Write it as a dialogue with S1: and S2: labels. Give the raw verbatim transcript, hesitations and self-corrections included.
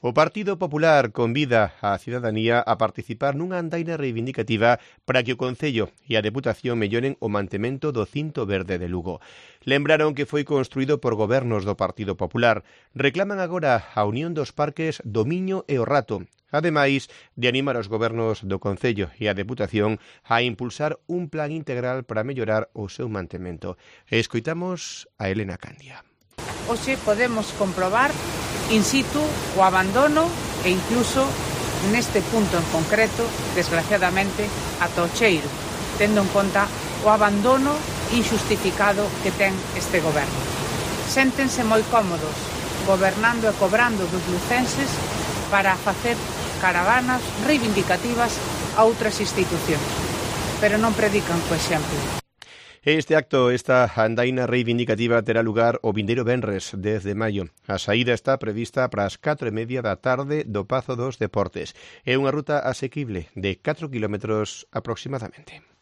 S1: O Partido Popular convida a cidadanía a participar nunha andaina reivindicativa para que o Concello e a Deputación melloren o mantemento do cinto verde de Lugo. Lembraron que foi construído por gobernos do Partido Popular. Reclaman agora a unión dos parques do Miño e o Rato, ademais de animar os gobernos do Concello e a Deputación a impulsar un plan integral para mellorar o seu mantemento. Escoitamos a Elena Candia.
S2: Hoxe podemos comprobar in situ o abandono e incluso neste punto en concreto, desgraciadamente, ata o cheiro, tendo en conta o abandono injustificado que ten este goberno. Séntense moi cómodos gobernando e cobrando dos lucenses para facer caravanas reivindicativas a outras institucións, pero non predican co exemplo.
S1: Este acto, esta andaina reivindicativa, terá lugar o vindeiro venres dez de maio. A saída está prevista para as catro e media da tarde do Pazo dos Deportes. É unha ruta asequible de catro kilómetros aproximadamente.